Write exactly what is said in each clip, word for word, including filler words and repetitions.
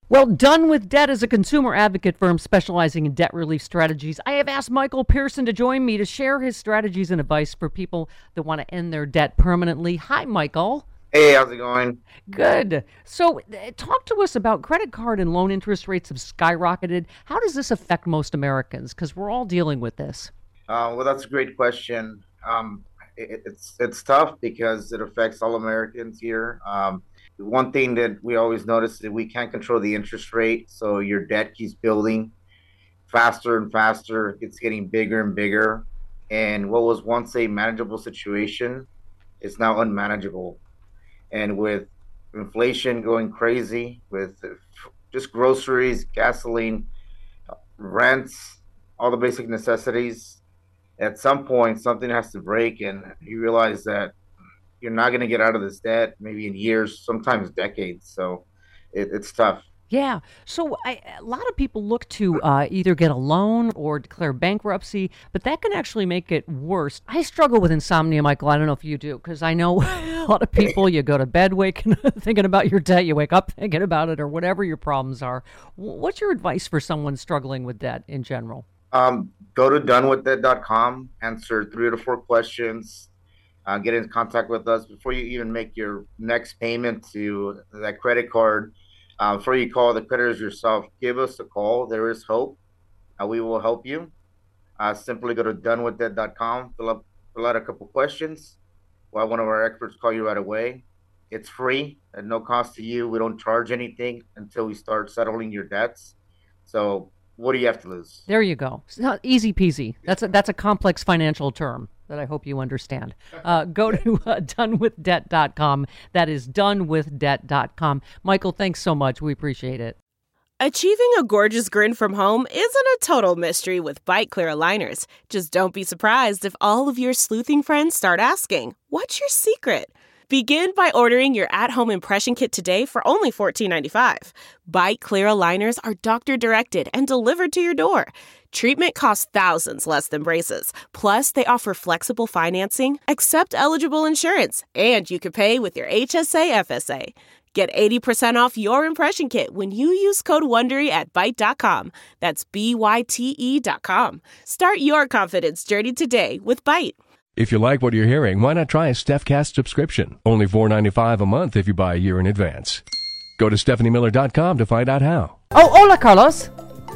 Well, Done with Debt is a consumer advocate firm specializing in debt relief strategies. I have asked Michael Pearson to join me to share his strategies and advice for people that want to end their debt permanently. Hi, Michael. Hey, how's it going? Good. So, uh, talk to us about credit card and loan interest rates have skyrocketed. How does this affect most Americans? Because we're all dealing with this. Uh, well, that's a great question. Um, it, it's it's tough because it affects all Americans here. Um, one thing that we always notice is that we can't control the interest rate, so your debt keeps building faster and faster. It's getting bigger and bigger, and what was once a manageable situation is now unmanageable. And with inflation going crazy, with just groceries, gasoline, rents, all the basic necessities, at some point something has to break, and you realize that you're not going to get out of this debt maybe in years, sometimes decades. So it, it's tough. Yeah. So I, a lot of people look to uh, either get a loan or declare bankruptcy, but that can actually make it worse. I struggle with insomnia, Michael. I don't know if you do, because I know a lot of people, you go to bed waking, thinking about your debt, you wake up thinking about it, or whatever your problems are. What's your advice for someone struggling with debt in general? Um, go to done with debt dot com, answer three to four questions, uh, get in contact with us before you even make your next payment to that credit card. Uh, before you call the creditors yourself, give us a call. There is hope. Uh, we will help you. Uh, simply go to done with debt dot com, fill up, fill out a couple questions. We'll have one of our experts call you right away. It's free at no cost to you. We don't charge anything until we start settling your debts. So what do you have to lose? There you go. It's not easy peasy. That's a, that's a complex financial term that I hope you understand. Uh, go to uh, done with debt dot com. That is done with debt dot com. Michael, thanks so much. We appreciate it. Achieving a gorgeous grin from home isn't a total mystery with Byte Clear aligners. Just don't be surprised if all of your sleuthing friends start asking, "What's your secret?" Begin by ordering your at-home impression kit today for only fourteen ninety-five. Byte Clear aligners are doctor-directed and delivered to your door. Treatment costs thousands less than braces. Plus, they offer flexible financing, accept eligible insurance, and you can pay with your H S A F S A. Get eighty percent off your impression kit when you use code WONDERY at byte dot com. That's B Y T E dot com. Start your confidence journey today with Byte. If you like what you're hearing, why not try a StephCast subscription? Only four dollars and ninety-five cents a month if you buy a year in advance. Go to Stephanie Miller dot com to find out how. Oh, hola, Carlos.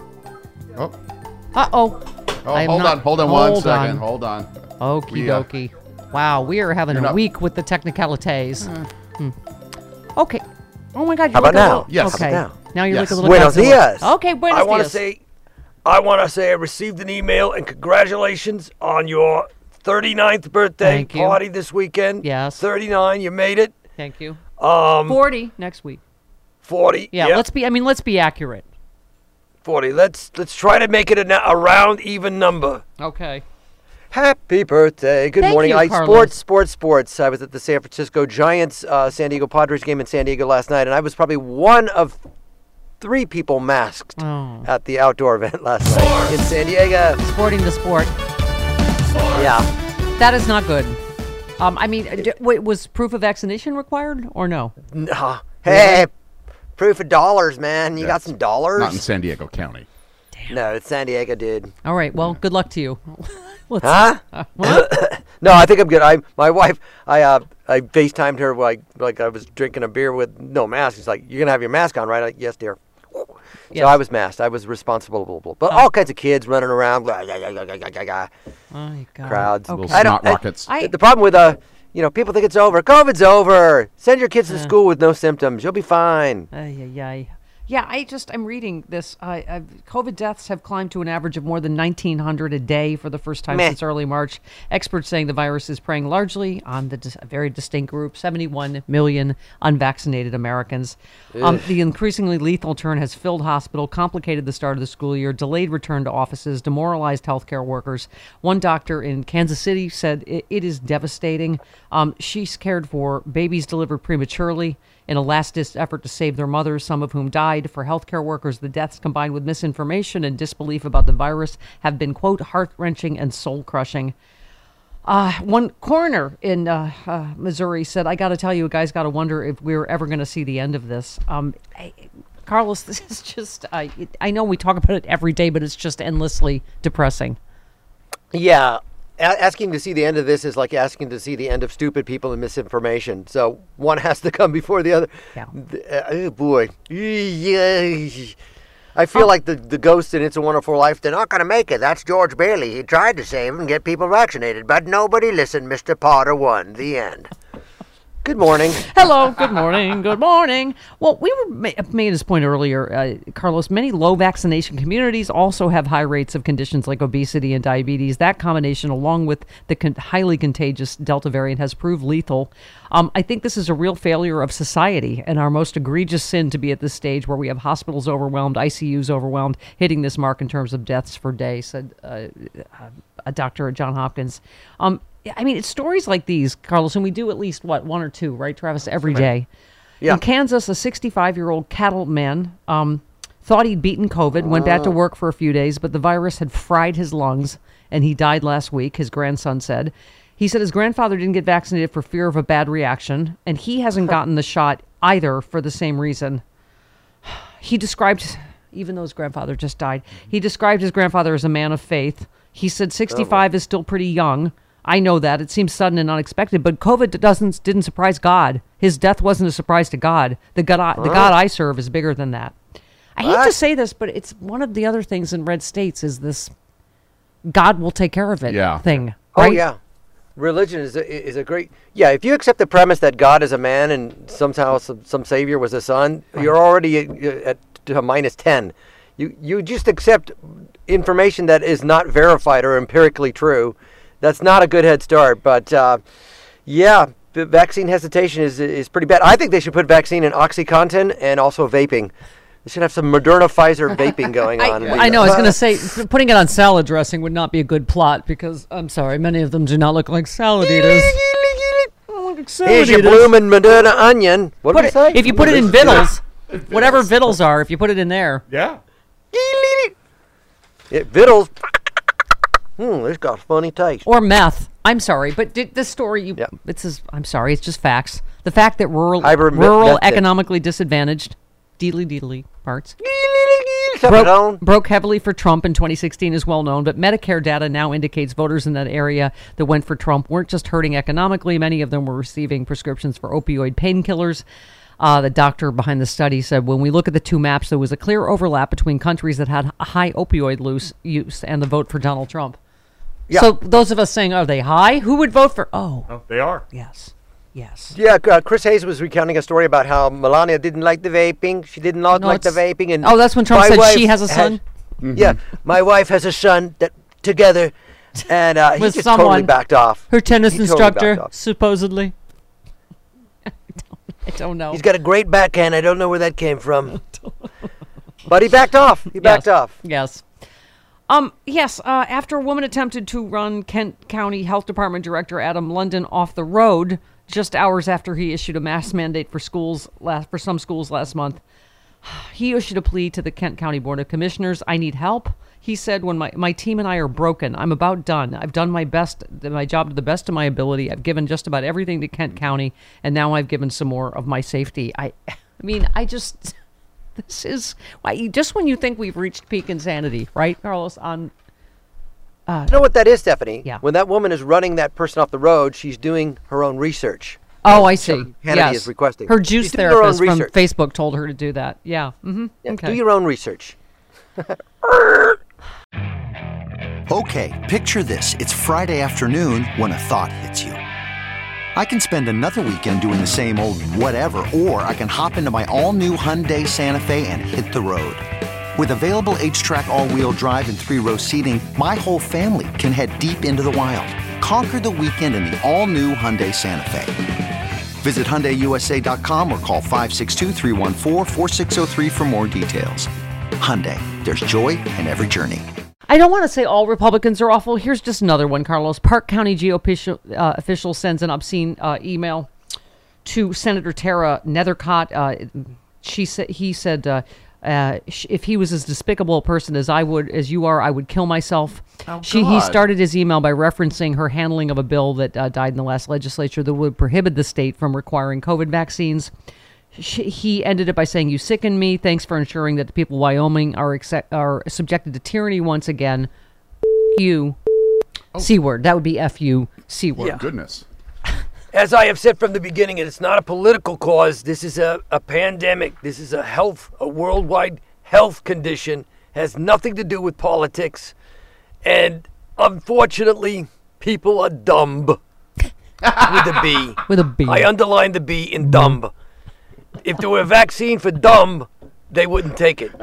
Oh. Uh-oh. Oh, I am hold not- on, hold on hold one second. on. Hold on. Okie We, uh, dokie. Wow, we are having You're a not- week with the technicalities. Hmm. Okay. Oh my God. You How look about a now? little- Yes. Okay. How about Now you Yes. look a little Buenos Godzilla. dias. Okay, buenos I want to dias. say, I want to say I received an email and congratulations on your thirty-ninth birthday Thank you. party this weekend. Yes. thirty-nine, you made it. Thank you. Um, forty next week. forty. Yeah, yep, let's be, I mean, let's be accurate. forty. Let's let's try to make it a, na- a round, even number. Okay. Happy birthday. Good Thank morning. you, I Carlos. sports, sports, sports. I was at the San Francisco Giants, uh, San Diego Padres game in San Diego last night, and I was probably one of three people masked Oh. at the outdoor event last night in San Diego. Sporting the sport. Yeah. That is not good. Um, I mean, d- wait, was proof of vaccination required or no? Nah. Hey, proof of dollars, man. You got Yes. some dollars? Not in San Diego County. No, it's San Diego, dude. All right. Well, good luck to you. Let's, Huh? uh, what? No, I think I'm good. I my wife, I uh, I FaceTimed her like like I was drinking a beer with no mask. She's like, "You're gonna have your mask on, right?" I'm like, yes, dear. Yes. So I was masked. I was responsible, blah, blah, blah. But all kinds of kids running around, blah, blah, blah, blah, blah, blah, blah, My God. crowds. Okay. Little I don't- snot I- rockets. I- The problem with uh, you know, people think it's over. COVID's over. Send your kids to school with no symptoms. You'll be fine. Ay, ay, ay. Yeah, I just, I'm reading this. I, I've, COVID deaths have climbed to an average of more than nineteen hundred a day for the first time Meh. since early March. Experts saying the virus is preying largely on the dis- a very distinct group, seventy-one million unvaccinated Americans. Um, the increasingly lethal turn has filled hospital, complicated the start of the school year, delayed return to offices, demoralized healthcare workers. One doctor in Kansas City said it, it is devastating. Um, she's cared for babies delivered prematurely in a last-ditch effort to save their mothers, some of whom died. For healthcare workers, the deaths combined with misinformation and disbelief about the virus have been, quote, heart-wrenching and soul-crushing. Uh, one coroner in uh, uh, Missouri said, I got to tell you, guys got to wonder if we're ever going to see the end of this. Um, I- Carlos, this is just, uh, it, I know we talk about it every day, but it's just endlessly depressing. Yeah. A- asking to see the end of this is like asking to see the end of stupid people and misinformation. So one has to come before the other. Yeah. Uh, oh, boy. Yeah. I feel oh. like the, the ghost in It's a Wonderful Life, they're not going to make it. That's George Bailey. He tried to save and get people vaccinated, but nobody listened. Mister Potter won. The end. Good morning. Hello. Good morning. Good morning. Well, we were ma- made this point earlier, uh, Carlos. Many low vaccination communities also have high rates of conditions like obesity and diabetes. That combination, along with the con- highly contagious Delta variant, has proved lethal. Um, I think this is a real failure of society and our most egregious sin to be at this stage where we have hospitals overwhelmed, I C Us overwhelmed, hitting this mark in terms of deaths per day, said uh, a doctor at Johns Hopkins. Um, I mean, it's stories like these, Carlos, and we do at least, what, one or two, right, Travis, every day. Yeah. In Kansas, a sixty-five-year-old cattleman um, thought he'd beaten COVID, went back to work for a few days, but the virus had fried his lungs, and he died last week, his grandson said. He said his grandfather didn't get vaccinated for fear of a bad reaction, and he hasn't gotten the shot either for the same reason. He described, even though his grandfather just died, he described his grandfather as a man of faith. He said sixty-five oh. is still pretty young. I know that. It seems sudden and unexpected, but COVID doesn't didn't surprise God. His death wasn't a surprise to God. The God I, the God I serve is bigger than that. I what? hate to say this, but it's one of the other things in red states is this God will take care of it yeah. thing. Right? Oh, yeah. Religion is a, is a great... Yeah, if you accept the premise that God is a man and somehow some, some savior was a son, right. you're already at, at uh, minus ten. You, you just accept information that is not verified or empirically true. That's not a good head start, but uh, yeah, the vaccine hesitation is is pretty bad. I think they should put vaccine in OxyContin and also vaping. They should have some Moderna, Pfizer vaping going on. I, I know. I was going to say putting it on salad dressing would not be a good plot because I'm sorry, many of them do not look like salad eaters. Like salad Here's your blooming Moderna onion. What put did it, say? If you put it in vittles, whatever vittles are, if you put it in there, yeah, it vittles. Hmm, it's got a funny taste. Or meth. I'm sorry, but did this story, you, yep. it says, I'm sorry, it's just facts. The fact that rural, Iber rural economically disadvantaged, deedly deedly parts, broke, broke heavily for Trump in twenty sixteen is well known, but Medicare data now indicates voters in that area that went for Trump weren't just hurting economically. Many of them were receiving prescriptions for opioid painkillers. Uh, the doctor behind the study said, when we look at the two maps, there was a clear overlap between countries that had a high opioid loose use and the vote for Donald Trump. Yeah. So those of us saying, are they high? Who would vote for? Oh, oh they are. Yes. Yes. Yeah, uh, Chris Hayes was recounting a story about how Melania didn't like the vaping. She did not no, like the vaping. And oh, that's when Trump said she has a son? Has, mm-hmm. Yeah, my wife has a son that together, and uh, he With just someone, totally backed off. Her tennis he instructor, totally supposedly. I, don't, I don't know. He's got a great backhand. I don't know where that came from. But he backed off. He backed yes. off. Yes. Um, yes, uh, after a woman attempted to run Kent County Health Department Director Adam London off the road just hours after he issued a mask mandate for schools last, for some schools last month, he issued a plea to the Kent County Board of Commissioners. I need help. He said, when my, my team and I are broken, I'm about done. I've done my best, my job to the best of my ability. I've given just about everything to Kent County, and now I've given some more of my safety. I, I mean, I just... This is why just when you think we've reached peak insanity, right, Carlos? On uh, you know what that is, Stephanie? Yeah. When that woman is running that person off the road, she's doing her own research. Oh, I see. Hannity yes. is requesting. Her juice therapist from Facebook told her to do that. Yeah. Mm-hmm. yeah okay. Do your own research. Okay, picture this: it's Friday afternoon when a thought hits you. I can spend another weekend doing the same old whatever, or I can hop into my all-new Hyundai Santa Fe and hit the road. With available H-Track all-wheel drive and three-row seating, my whole family can head deep into the wild. Conquer the weekend in the all-new Hyundai Santa Fe. Visit Hyundai U S A dot com or call five six two, three one four, four six zero three for more details. Hyundai, there's joy in every journey. I don't want to say all Republicans are awful. Here's just another one, Carlos. Park County G O P official, uh, official sends an obscene uh, email to Senator Tara Nethercott. Uh, she said he said uh, uh, if he was as despicable a person as I would, as you are, I would kill myself. Oh, she he started his email by referencing her handling of a bill that uh, died in the last legislature that would prohibit the state from requiring COVID vaccines. She, he ended it by saying, "You sicken me. Thanks for ensuring that the people of Wyoming are accept, are subjected to tyranny once again." You, Oh. C word. That would be F U C word. Yeah. Goodness. As I have said from the beginning, it's not a political cause. This is a, a pandemic. This is a health, a worldwide health condition. Has nothing to do with politics. And unfortunately, people are dumb. With a B. With a B. I underline the B in dumb. If there were a vaccine for dumb, they wouldn't take it.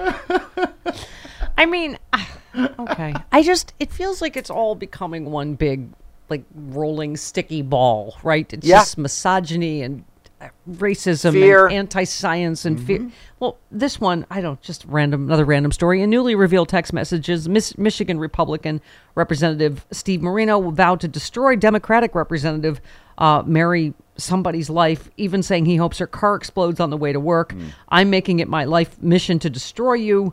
I mean, okay. I just, it feels like it's all becoming one big, like, rolling sticky ball, right? It's Yeah. just misogyny and uh, racism Fear. and anti-science and fear. Well, this one, I don't, just random, another random story. In newly revealed text messages, Miss, Michigan Republican Representative Steve Marino vowed to destroy Democratic Representative uh, Mary somebody's life, even saying he hopes her car explodes on the way to work. I'm making it my life mission to destroy you.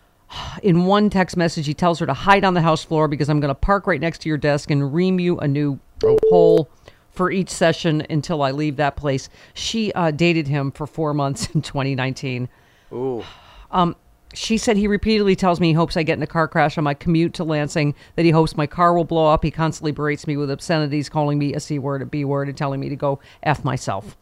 In one text message, he tells her to hide on the house floor because I'm going to park right next to your desk and ream you a new hole for each session until I leave that place. She uh, dated him for four months in twenty nineteen. Ooh. Um, she said he repeatedly tells me he hopes I get in a car crash on my commute to Lansing, that he hopes my car will blow up. He constantly berates me with obscenities, calling me a C word, a B word, and telling me to go F myself.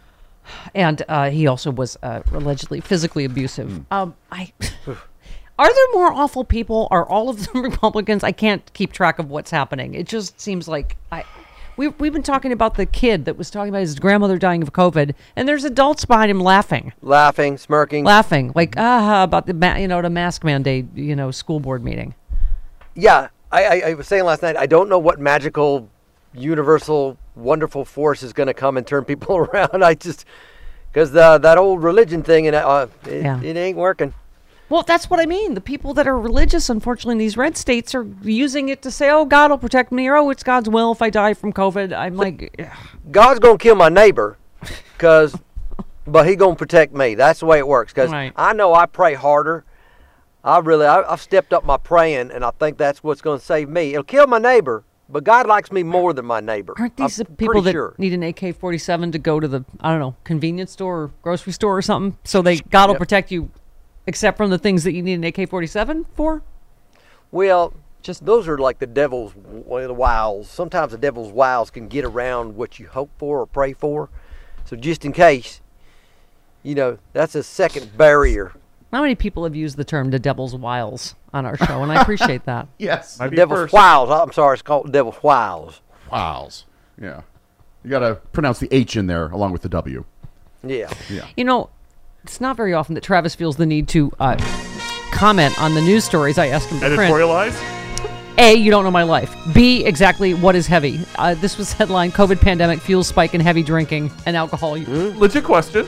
And uh, he also was uh, allegedly physically abusive. Um, I... Are there more awful people? Are all of them Republicans? I can't keep track of what's happening. It just seems like I, we we've been talking about the kid that was talking about his grandmother dying of COVID, and there's adults behind him laughing, Laughing, smirking. laughing like ah about the ma- you know the mask mandate, you know, school board meeting. Yeah, I, I, I was saying last night, I don't know what magical, universal, wonderful force is going to come and turn people around. I just, because that old religion thing, and uh, it, Yeah. it ain't working. Well, that's what I mean. The people that are religious, unfortunately, in these red states are using it to say, "Oh, God will protect me," or "Oh, it's God's will if I die from COVID." I'm like, ugh. God's going to kill my neighbor, cause, but he going to protect me. That's the way it works. Because Right. I know I pray harder. I really, I, I've stepped up my praying, and I think that's what's going to save me. It'll kill my neighbor, but God likes me more than my neighbor. aren't these I'm the people pretty that sure. need an A K forty-seven to go to the, I don't know, convenience store or grocery store or something? So they God will Yep. protect you, except from the things that you need an A K forty-seven for? Well, just those are like the devil's w- the wiles. Sometimes the devil's wiles can get around what you hope for or pray for. So just in case, you know, that's a second barrier. How many people have used the term "the devil's wiles" on our show? And I appreciate that. Yes. Might be Devil's first. wiles. I'm sorry, it's called devil's wiles. Wows. Yeah. You got to pronounce the H in there along with the W. Yeah. Yeah. You know, it's not very often that Travis feels the need to uh, comment on the news stories I ask him to print. Editorialize? A, you don't know my life. B, exactly what is heavy. Uh, this was headline: COVID pandemic fuels spike in heavy drinking and alcohol use. Legit question.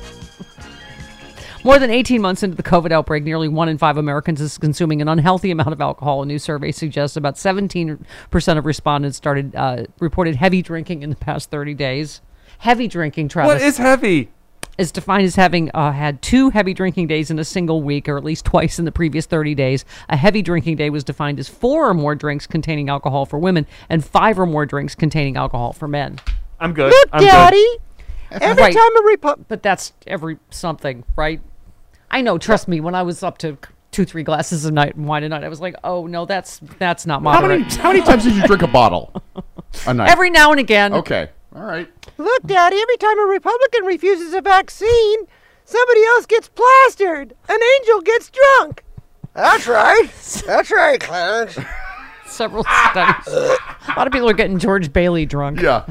More than eighteen months into the COVID outbreak, nearly one in five Americans is consuming an unhealthy amount of alcohol. A new survey suggests about seventeen percent of respondents started uh, reported heavy drinking in the past thirty days. Heavy drinking, Travis, What is heavy? is defined as having uh, had two heavy drinking days in a single week, or at least twice in the previous thirty days. A heavy drinking day was defined as four or more drinks containing alcohol for women and five or more drinks containing alcohol for men. I'm good. Look, I'm Daddy. Every Right. time a Repu- But that's every something, right? I know. Trust me. When I was up to two, three glasses a night and wine a night, I was like, "Oh no, that's that's not How many, moderate." how many times did you drink a bottle a night? Every now and again. Okay. All right. Look, Daddy, every time a Republican refuses a vaccine, somebody else gets plastered. An angel gets drunk. That's right. That's right, Clarence. Several studies. A lot of people are getting George Bailey drunk. Yeah.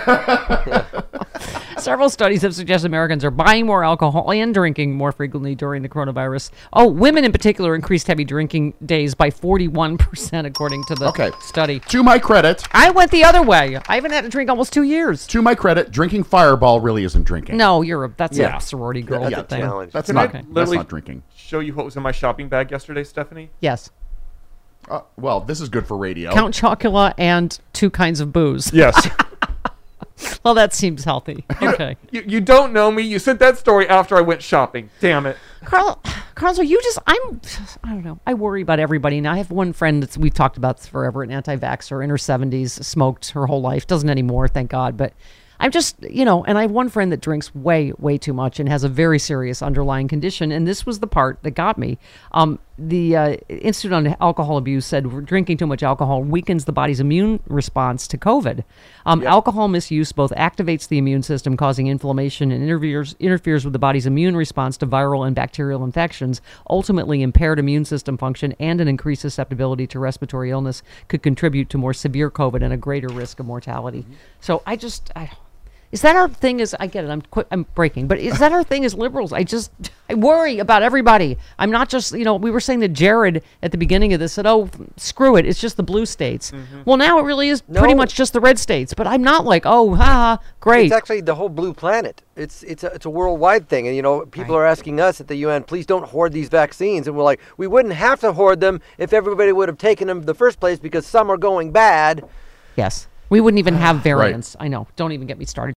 Several studies have suggested Americans are buying more alcohol and drinking more frequently during the coronavirus. Oh, women in particular increased heavy drinking days by forty-one percent, according to the Okay. study. To my credit, I went the other way. I haven't had a drink almost two years. to my credit, drinking Fireball really isn't drinking. No, you're a that's Yeah. a sorority girl That's Yeah. a thing. challenge. That's Can not. I That's literally not drinking. show you what was in my shopping bag yesterday, Stephanie? Yes. Uh, well, this is good for radio. Count Chocula and two kinds of booze. Yes. Well, that seems healthy. Okay. you, you don't know me. You sent that story after I went shopping. Damn it. Carl, Carl, so you just, I'm, I don't know. I worry about everybody. Now, I have one friend that's, we've talked about this forever, an anti-vaxxer in her seventies, smoked her whole life. Doesn't anymore, thank God. But I'm just, you know, and I have one friend that drinks way, way too much and has a very serious underlying condition. And this was the part that got me. Um, the uh, Institute on Alcohol Abuse said drinking too much alcohol weakens the body's immune response to COVID. Um, yep. Alcohol misuse both activates the immune system, causing inflammation, and interferes, interferes with the body's immune response to viral and bacterial infections. Ultimately, impaired immune system function and an increased susceptibility to respiratory illness could contribute to more severe COVID and a greater risk of mortality. Mm-hmm. So I just... I, Is that our thing? Is I get it. I'm quit, I'm breaking, but is that our thing as liberals? I just I worry about everybody. I'm not just you know we were saying that Jared at the beginning of this said, oh screw it, it's just the blue states. Mm-hmm. Well, now it really is no. pretty much just the red states. But I'm not like oh ha great. It's actually the whole blue planet. It's it's a it's a worldwide thing, and you know people right. are asking us at the U N, please don't hoard these vaccines, and we're like we wouldn't have to hoard them if everybody would have taken them in the first place because some are going bad. Yes. We wouldn't even have variants. Right. I know. Don't even get me started.